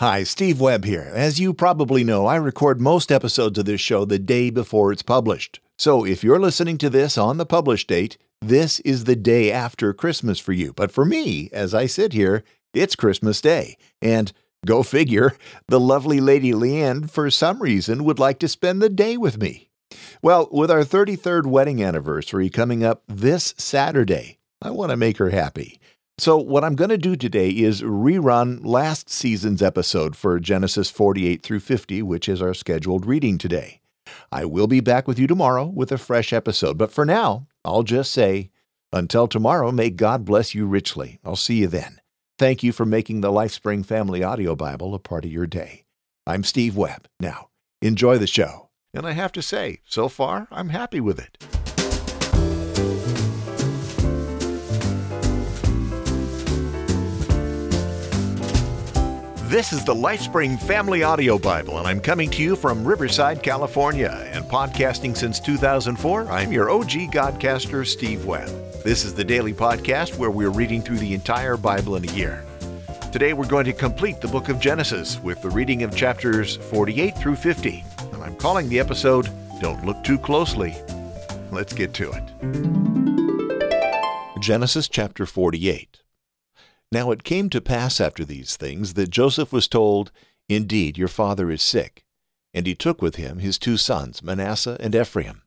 Hi, Steve Webb here. As you probably know, I record most episodes of this show the day before it's published. So if you're listening to this on the published date, this is the day after Christmas for you. But for me, as I sit here, it's Christmas Day. And go figure, the lovely Lady Leanne, for some reason, would like to spend the day with me. Well, with our 33rd wedding anniversary coming up this Saturday, I want to make her happy. So what I'm going to do today is rerun last season's episode for Genesis 48 through 50, which is our scheduled reading today. I will be back with you tomorrow with a fresh episode, but for now, I'll just say, until tomorrow, may God bless you richly. I'll see you then. Thank you for making the LifeSpring Family Audio Bible a part of your day. I'm Steve Webb. Now, enjoy the show. And I have to say, so far, I'm happy with it. This is the LifeSpring Family Audio Bible, and I'm coming to you from Riverside, California. And podcasting since 2004, I'm your OG Godcaster, Steve Webb. This is the daily podcast where we're reading through the entire Bible in a year. Today we're going to complete the book of Genesis with the reading of chapters 48 through 50. And I'm calling the episode, Don't Look Too Closely. Let's get to it. Genesis chapter 48. Now it came to pass after these things that Joseph was told, Indeed, your father is sick. And he took with him his two sons, Manasseh and Ephraim.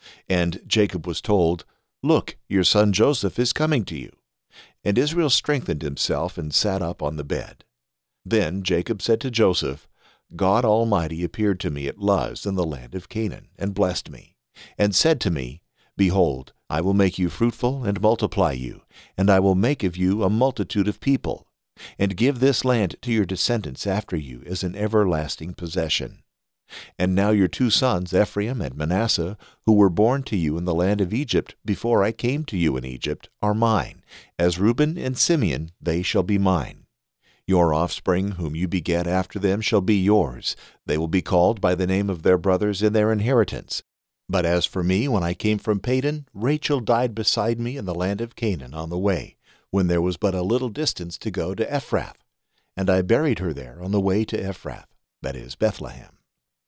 And Jacob was told, Look, your son Joseph is coming to you. And Israel strengthened himself and sat up on the bed. Then Jacob said to Joseph, God Almighty appeared to me at Luz in the land of Canaan, and blessed me, and said to me, Behold, I will make you fruitful and multiply you, and I will make of you a multitude of people, and give this land to your descendants after you as an everlasting possession. And now your two sons, Ephraim and Manasseh, who were born to you in the land of Egypt before I came to you in Egypt, are mine. As Reuben and Simeon, they shall be mine. Your offspring, whom you beget after them, shall be yours. They will be called by the name of their brothers in their inheritance. But as for me, when I came from Padan, Rachel died beside me in the land of Canaan on the way, when there was but a little distance to go to Ephrath. And I buried her there on the way to Ephrath, that is, Bethlehem.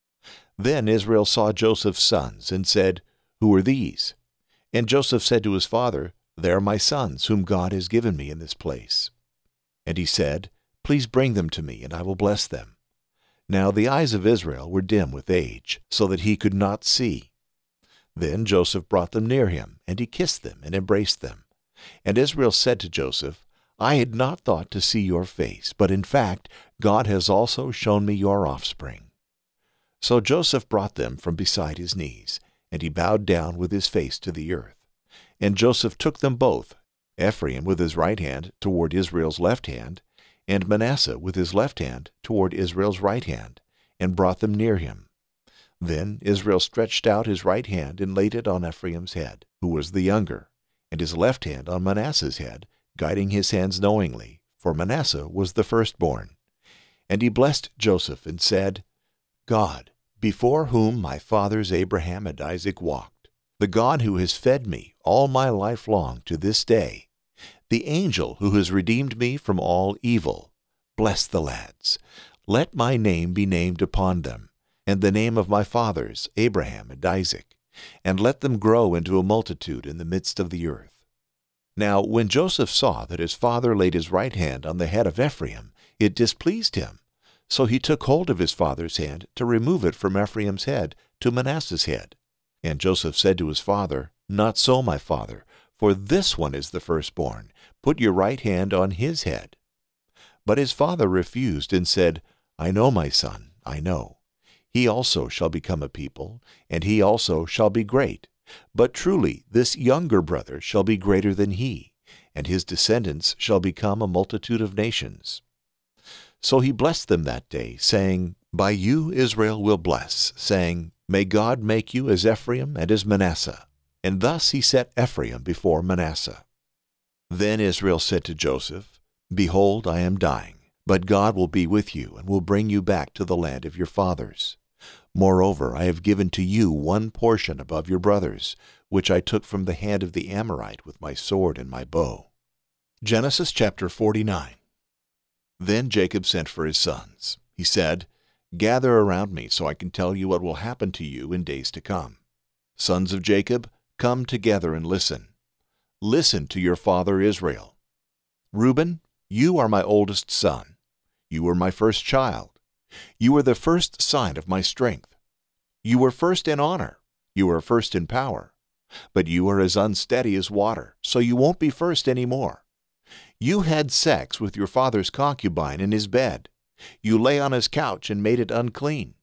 Then Israel saw Joseph's sons, and said, Who are these? And Joseph said to his father, They are my sons, whom God has given me in this place. And he said, Please bring them to me, and I will bless them. Now the eyes of Israel were dim with age, so that he could not see. Then Joseph brought them near him, and he kissed them and embraced them. And Israel said to Joseph, I had not thought to see your face, but in fact God has also shown me your offspring. So Joseph brought them from beside his knees, and he bowed down with his face to the earth. And Joseph took them both, Ephraim with his right hand toward Israel's left hand, and Manasseh with his left hand toward Israel's right hand, and brought them near him. Then Israel stretched out his right hand and laid it on Ephraim's head, who was the younger, and his left hand on Manasseh's head, guiding his hands knowingly, for Manasseh was the firstborn. And he blessed Joseph and said, God, before whom my fathers Abraham and Isaac walked, the God who has fed me all my life long to this day, the angel who has redeemed me from all evil, bless the lads. Let my name be named upon them, and the name of my fathers, Abraham and Isaac, and let them grow into a multitude in the midst of the earth. Now when Joseph saw that his father laid his right hand on the head of Ephraim, it displeased him. So he took hold of his father's hand to remove it from Ephraim's head to Manasseh's head. And Joseph said to his father, Not so, my father, for this one is the firstborn. Put your right hand on his head. But his father refused and said, I know, my son, I know. He also shall become a people, and he also shall be great. But truly this younger brother shall be greater than he, and his descendants shall become a multitude of nations. So he blessed them that day, saying, By you Israel will bless, saying, May God make you as Ephraim and as Manasseh. And thus he set Ephraim before Manasseh. Then Israel said to Joseph, Behold, I am dying, but God will be with you, and will bring you back to the land of your fathers. Moreover, I have given to you one portion above your brothers, which I took from the hand of the Amorite with my sword and my bow. Genesis chapter 49. Then Jacob sent for his sons. He said, "Gather around me so I can tell you what will happen to you in days to come. Sons of Jacob, come together and listen. Listen to your father Israel. Reuben, you are my oldest son. You were my first child. You were the first sign of my strength. You were first in honor. You were first in power. But you are as unsteady as water, so you won't be first anymore. You had sex with your father's concubine in his bed. You lay on his couch and made it unclean."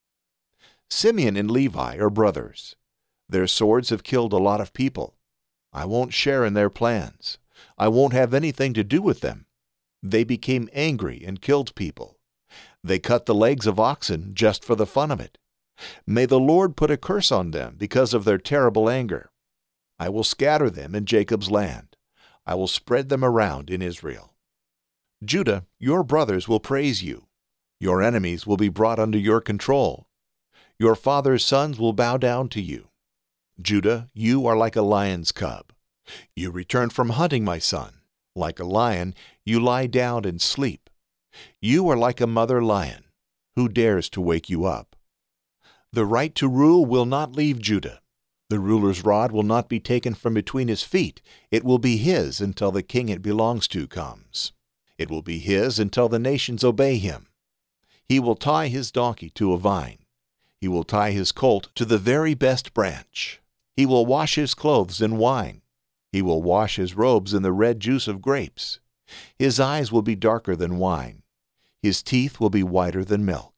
Simeon and Levi are brothers. Their swords have killed a lot of people. I won't share in their plans. I won't have anything to do with them. They became angry and killed people. They cut the legs of oxen just for the fun of it. May the Lord put a curse on them because of their terrible anger. I will scatter them in Jacob's land. I will spread them around in Israel. Judah, your brothers will praise you. Your enemies will be brought under your control. Your father's sons will bow down to you. Judah, you are like a lion's cub. You return from hunting, my son. Like a lion, you lie down and sleep. You are like a mother lion. Who dares to wake you up? The right to rule will not leave Judah. The ruler's rod will not be taken from between his feet. It will be his until the king it belongs to comes. It will be his until the nations obey him. He will tie his donkey to a vine. He will tie his colt to the very best branch. He will wash his clothes in wine. He will wash his robes in the red juice of grapes. His eyes will be darker than wine. His teeth will be whiter than milk.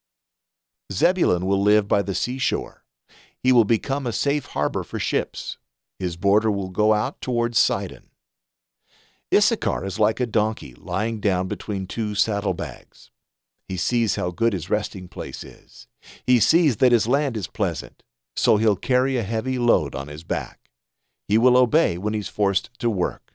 Zebulun will live by the seashore. He will become a safe harbor for ships. His border will go out towards Sidon. Issachar is like a donkey lying down between two saddlebags. He sees how good his resting place is. He sees that his land is pleasant, so he'll carry a heavy load on his back. He will obey when he's forced to work.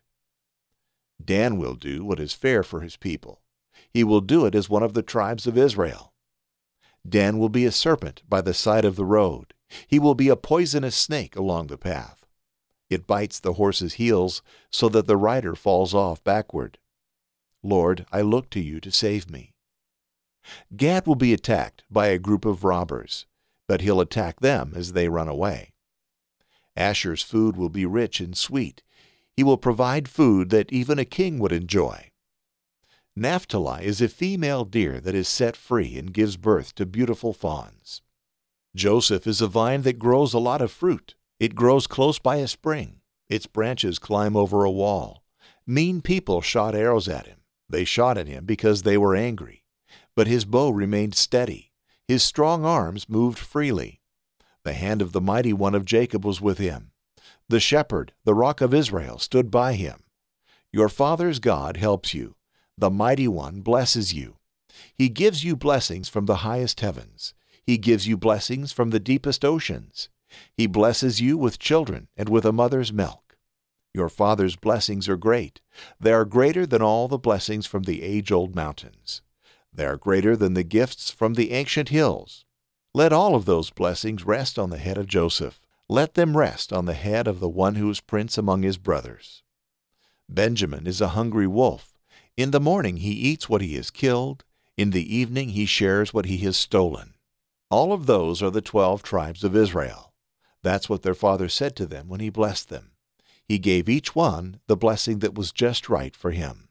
Dan will do what is fair for his people. He will do it as one of the tribes of Israel. Dan will be a serpent by the side of the road. He will be a poisonous snake along the path. It bites the horse's heels so that the rider falls off backward. Lord, I look to you to save me. Gad will be attacked by a group of robbers, but he'll attack them as they run away. Asher's food will be rich and sweet. He will provide food that even a king would enjoy. Naphtali is a female deer that is set free and gives birth to beautiful fawns. Joseph is a vine that grows a lot of fruit. It grows close by a spring. Its branches climb over a wall. Mean people shot arrows at him. They shot at him because they were angry. But his bow remained steady. His strong arms moved freely. The hand of the mighty one of Jacob was with him. The shepherd, the rock of Israel, stood by him. Your father's God helps you. The mighty one blesses you. He gives you blessings from the highest heavens. He gives you blessings from the deepest oceans. He blesses you with children and with a mother's milk. Your father's blessings are great. They are greater than all the blessings from the age-old mountains. They are greater than the gifts from the ancient hills. Let all of those blessings rest on the head of Joseph. Let them rest on the head of the one who is prince among his brothers. Benjamin is a hungry wolf. In the morning he eats what he has killed. In the evening he shares what he has stolen. All of those are the 12 tribes of Israel. That's what their father said to them when he blessed them. He gave each one the blessing that was just right for him.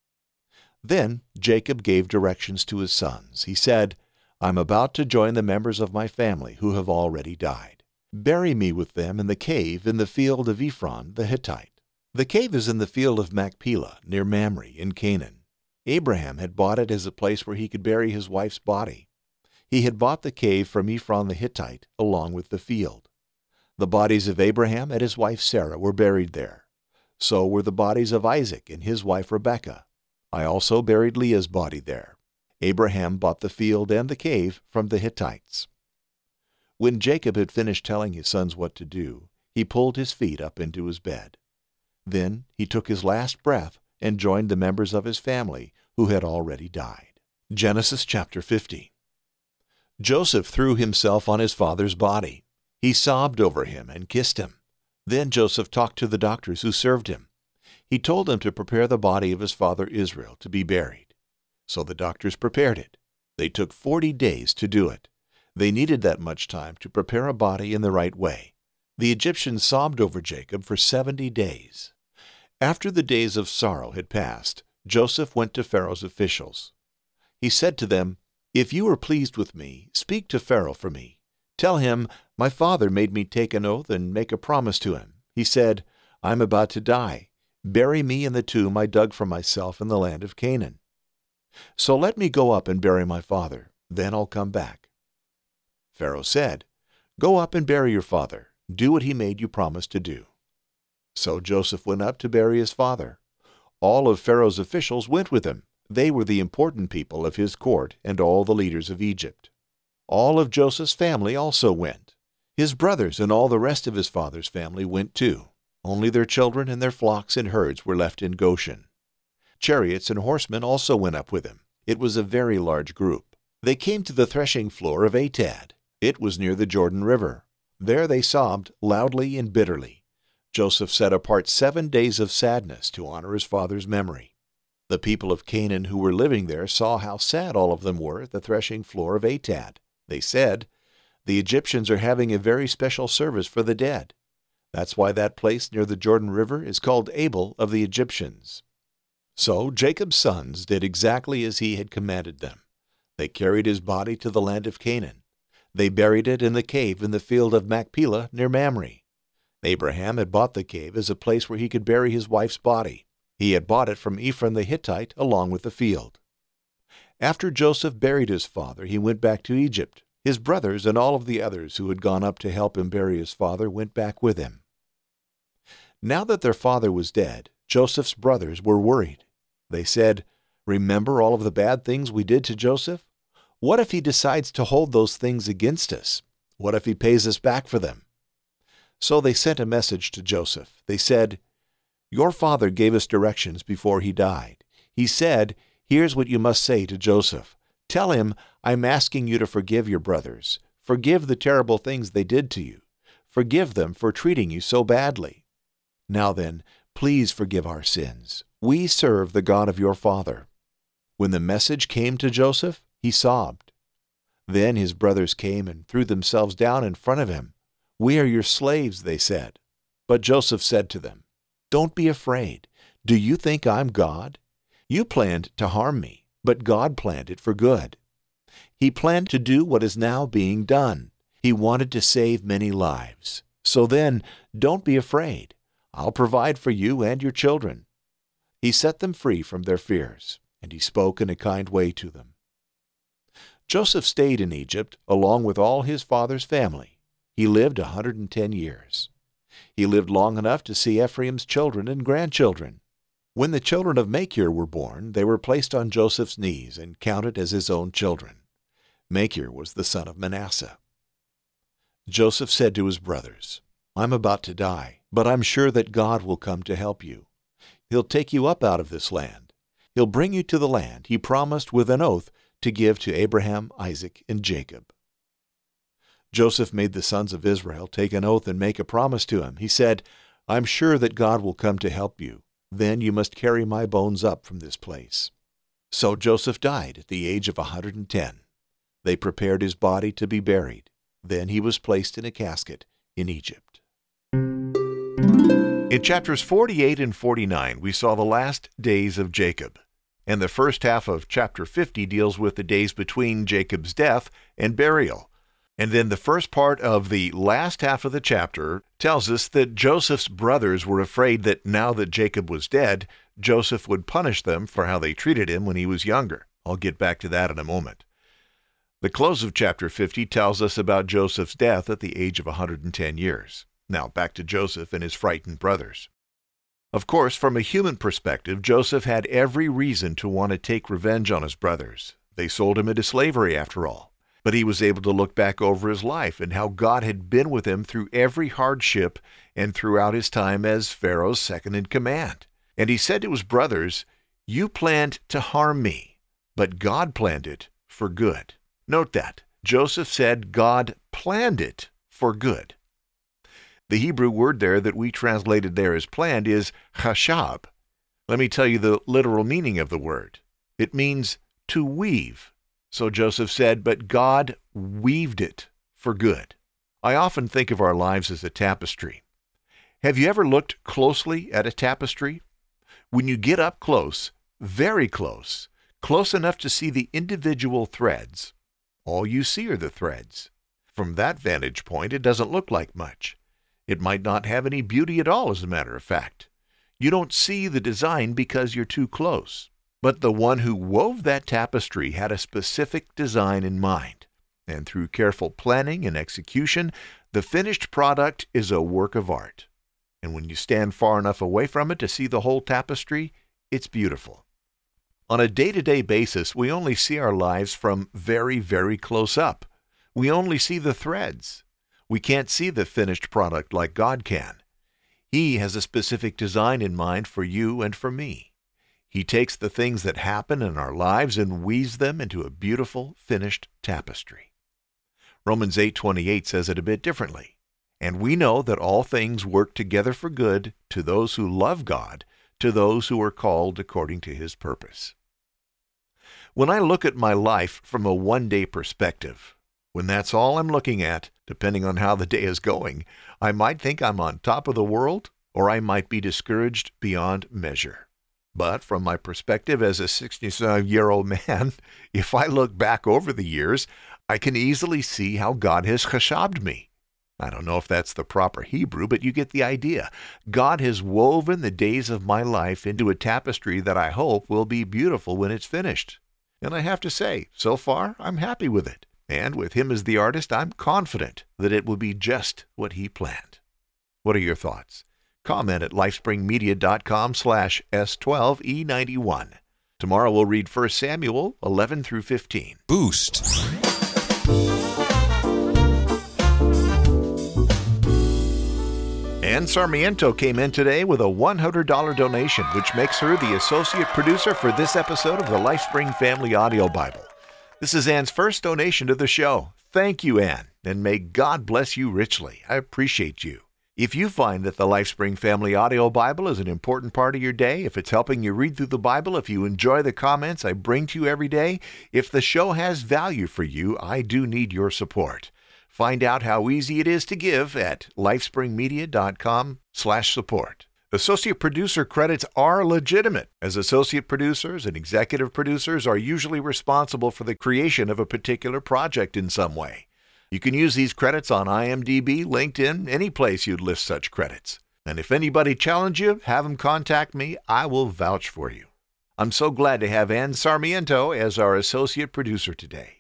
Then Jacob gave directions to his sons. He said, I'm about to join the members of my family who have already died. Bury me with them in the cave in the field of Ephron the Hittite. The cave is in the field of Machpelah, near Mamre, in Canaan. Abraham had bought it as a place where he could bury his wife's body. He had bought the cave from Ephron the Hittite, along with the field. The bodies of Abraham and his wife Sarah were buried there. So were the bodies of Isaac and his wife Rebekah. I also buried Leah's body there. Abraham bought the field and the cave from the Hittites. When Jacob had finished telling his sons what to do, he pulled his feet up into his bed. Then he took his last breath and joined the members of his family who had already died. Genesis chapter 50. Joseph threw himself on his father's body. He sobbed over him and kissed him. Then Joseph talked to the doctors who served him. He told them to prepare the body of his father Israel to be buried. So the doctors prepared it. They took 40 days to do it. They needed that much time to prepare a body in the right way. The Egyptians sobbed over Jacob for 70 days. After the days of sorrow had passed, Joseph went to Pharaoh's officials. He said to them, "If you are pleased with me, speak to Pharaoh for me. Tell him, my father made me take an oath and make a promise to him. He said, 'I'm about to die. Bury me in the tomb I dug for myself in the land of Canaan.' So let me go up and bury my father. Then I'll come back." Pharaoh said, "Go up and bury your father. Do what he made you promise to do." So Joseph went up to bury his father. All of Pharaoh's officials went with him. They were the important people of his court and all the leaders of Egypt. All of Joseph's family also went. His brothers and all the rest of his father's family went too. Only their children and their flocks and herds were left in Goshen. Chariots and horsemen also went up with him. It was a very large group. They came to the threshing floor of Atad. It was near the Jordan River. There they sobbed loudly and bitterly. Joseph set apart 7 days of sadness to honor his father's memory. The people of Canaan who were living there saw how sad all of them were at the threshing floor of Atad. They said, "The Egyptians are having a very special service for the dead." That's why that place near the Jordan River is called Abel of the Egyptians. So Jacob's sons did exactly as he had commanded them. They carried his body to the land of Canaan. They buried it in the cave in the field of Machpelah near Mamre. Abraham had bought the cave as a place where he could bury his wife's body. He had bought it from Ephron the Hittite along with the field. After Joseph buried his father, he went back to Egypt. His brothers and all of the others who had gone up to help him bury his father went back with him. Now that their father was dead, Joseph's brothers were worried. They said, "Remember all of the bad things we did to Joseph? What if he decides to hold those things against us? What if he pays us back for them?" So they sent a message to Joseph. They said, "Your father gave us directions before he died. He said, 'Here's what you must say to Joseph. Tell him, I'm asking you to forgive your brothers. Forgive the terrible things they did to you. Forgive them for treating you so badly. Now then, please forgive our sins. We serve the God of your father.'" When the message came to Joseph, he sobbed. Then his brothers came and threw themselves down in front of him. "We are your slaves," they said. But Joseph said to them, "Don't be afraid. Do you think I'm God? You planned to harm me, but God planned it for good. He planned to do what is now being done. He wanted to save many lives. So then, don't be afraid. I'll provide for you and your children." He set them free from their fears, and he spoke in a kind way to them. Joseph stayed in Egypt along with all his father's family. He lived 110 years. He lived long enough to see Ephraim's children and grandchildren. When the children of Machir were born, they were placed on Joseph's knees and counted as his own children. Machir was the son of Manasseh. Joseph said to his brothers, "I'm about to die, but I'm sure that God will come to help you. He'll take you up out of this land. He'll bring you to the land he promised with an oath to give to Abraham, Isaac, and Jacob." Joseph made the sons of Israel take an oath and make a promise to him. He said, "I'm sure that God will come to help you. Then you must carry my bones up from this place." So Joseph died at the age of 110. They prepared his body to be buried. Then he was placed in a casket in Egypt. In chapters 48 and 49, we saw the last days of Jacob. And the first half of chapter 50 deals with the days between Jacob's death and burial. And then the first part of the last half of the chapter tells us that Joseph's brothers were afraid that now that Jacob was dead, Joseph would punish them for how they treated him when he was younger. I'll get back to that in a moment. The close of chapter 50 tells us about Joseph's death at the age of 110 years. Now back to Joseph and his frightened brothers. Of course, from a human perspective, Joseph had every reason to want to take revenge on his brothers. They sold him into slavery after all. But he was able to look back over his life and how God had been with him through every hardship and throughout his time as Pharaoh's second in command. And he said to his brothers, "You planned to harm me, but God planned it for good." Note that. Joseph said God planned it for good. The Hebrew word there that we translated there as planned is chashab. Let me tell you the literal meaning of the word. It means to weave. So Joseph said, but God weaved it for good. I often think of our lives as a tapestry. Have you ever looked closely at a tapestry? When you get up close, very close, close enough to see the individual threads, all you see are the threads. From that vantage point, it doesn't look like much. It might not have any beauty at all, as a matter of fact. You don't see the design because you're too close. But the one who wove that tapestry had a specific design in mind. And through careful planning and execution, the finished product is a work of art. And when you stand far enough away from it to see the whole tapestry, it's beautiful. On a day-to-day basis, we only see our lives from very, very close up. We only see the threads. We can't see the finished product like God can. He has a specific design in mind for you and for me. He takes the things that happen in our lives and weaves them into a beautiful, finished tapestry. Romans 8:28 says it a bit differently. And we know that all things work together for good to those who love God, to those who are called according to His purpose. When I look at my life from a one-day perspective, when that's all I'm looking at, depending on how the day is going, I might think I'm on top of the world, or I might be discouraged beyond measure. But from my perspective as a 65-year-old man, if I look back over the years, I can easily see how God has chashabed me. I don't know if that's the proper Hebrew, but you get the idea. God has woven the days of my life into a tapestry that I hope will be beautiful when it's finished. And I have to say, so far, I'm happy with it. And with Him as the artist, I'm confident that it will be just what He planned. What are your thoughts? Comment at lifespringmedia.com/S12E91. Tomorrow we'll read 1 Samuel 11 through 15. Boost. Ann Sarmiento came in today with a $100 donation, which makes her the associate producer for this episode of the LifeSpring Family Audio Bible. This is Ann's first donation to the show. Thank you, Ann, and may God bless you richly. I appreciate you. If you find that the LifeSpring Family Audio Bible is an important part of your day, if it's helping you read through the Bible, if you enjoy the comments I bring to you every day, if the show has value for you, I do need your support. Find out how easy it is to give at lifespringmedia.com/support. Associate producer credits are legitimate, as associate producers and executive producers are usually responsible for the creation of a particular project in some way. You can use these credits on IMDb, LinkedIn, any place you'd list such credits. And if anybody challenge you, have them contact me. I will vouch for you. I'm so glad to have Ann Sarmiento as our associate producer today.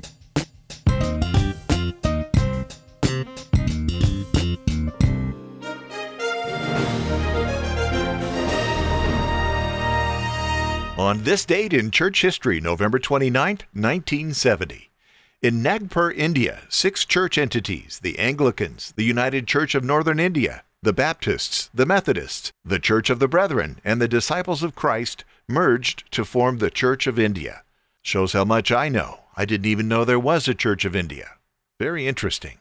On this date in church history, November 29, 1970. In Nagpur, India, 6 church entities, the Anglicans, the United Church of Northern India, the Baptists, the Methodists, the Church of the Brethren, and the Disciples of Christ, merged to form the Church of India. Shows how much I know. I didn't even know there was a Church of India. Very interesting.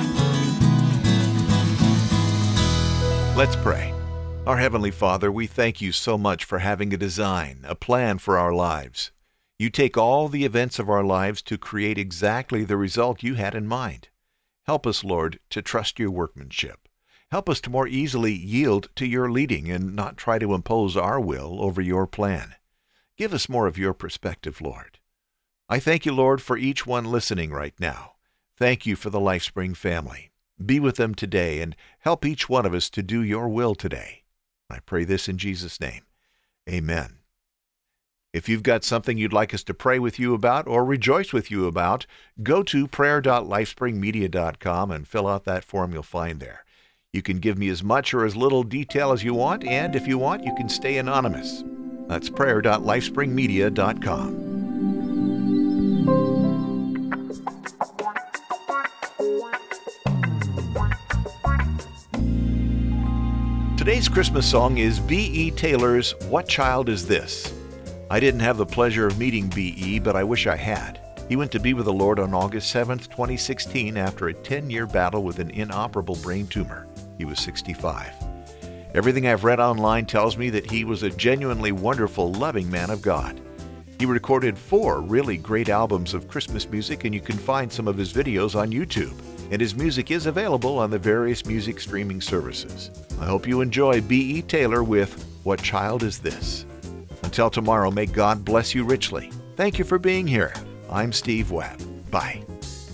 Let's pray. Our Heavenly Father, we thank you so much for having a design, a plan for our lives. You take all the events of our lives to create exactly the result you had in mind. Help us, Lord, to trust your workmanship. Help us to more easily yield to your leading and not try to impose our will over your plan. Give us more of your perspective, Lord. I thank you, Lord, for each one listening right now. Thank you for the LifeSpring family. Be with them today and help each one of us to do your will today. I pray this in Jesus' name. Amen. If you've got something you'd like us to pray with you about or rejoice with you about, go to prayer.lifespringmedia.com and fill out that form you'll find there. You can give me as much or as little detail as you want, and if you want, you can stay anonymous. That's prayer.lifespringmedia.com. Today's Christmas song is B.E. Taylor's What Child Is This? I didn't have the pleasure of meeting B.E., but I wish I had. He went to be with the Lord on August 7, 2016, after a 10-year battle with an inoperable brain tumor. He was 65. Everything I've read online tells me that he was a genuinely wonderful, loving man of God. He recorded 4 really great albums of Christmas music, and you can find some of his videos on YouTube. And his music is available on the various music streaming services. I hope you enjoy B.E. Taylor with What Child Is This? Until tomorrow, may God bless you richly. Thank you for being here. I'm Steve Webb. Bye.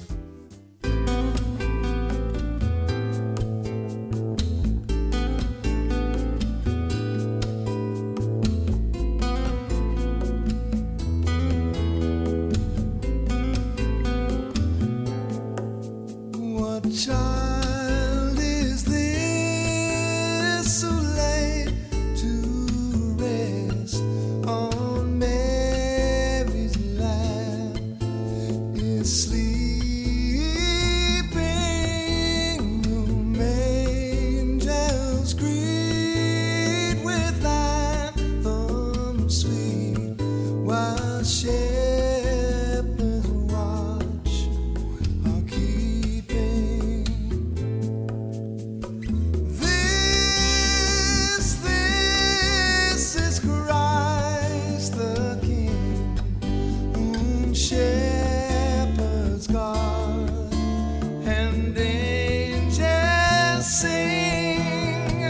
What child is this who lay to rest on Mary's lap? Is sleeping, whom angels greet with anthems sweet, while shepherds watch are keeping. This is Christ the King, whom shepherds guard, and angels sing.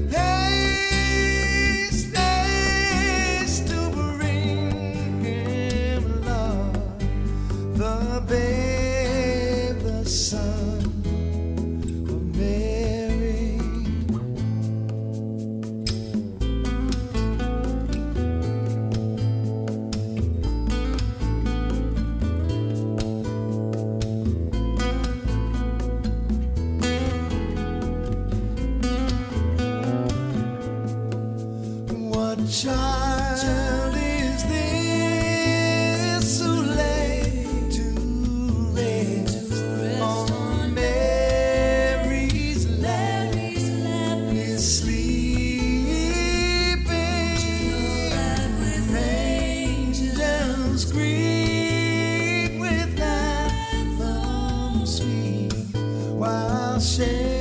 Haste, haste to bring him love, the babe, the Son of Mary. What child is this who lay to rest on Mary's lap? Is sleeping, angels greet with anthems sweet, while shepherds